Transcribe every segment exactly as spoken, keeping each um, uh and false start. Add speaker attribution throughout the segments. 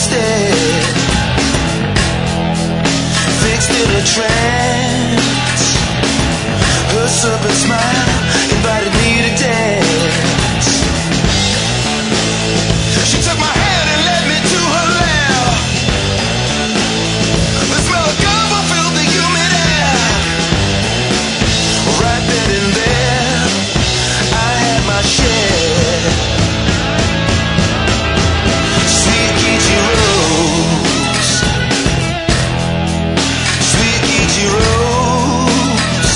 Speaker 1: instead. Fixed in a trance, her serpent smile invited me to dance. She took my hand and led me to her lair. The smell of gumbo filled the humid air. Right then and there, I had my share. Sweet Geechee Rose, Sweet Geechee Rose,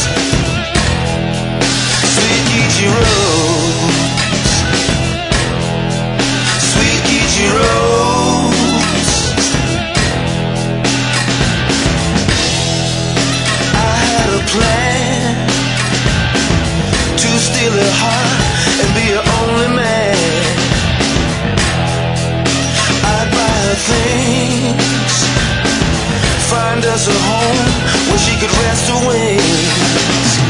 Speaker 1: Sweet Geechee Rose, Sweet Geechee Rose. I had a plan to steal her heart and be her only man. I'd buy her things, find us a home where she could rest her wings.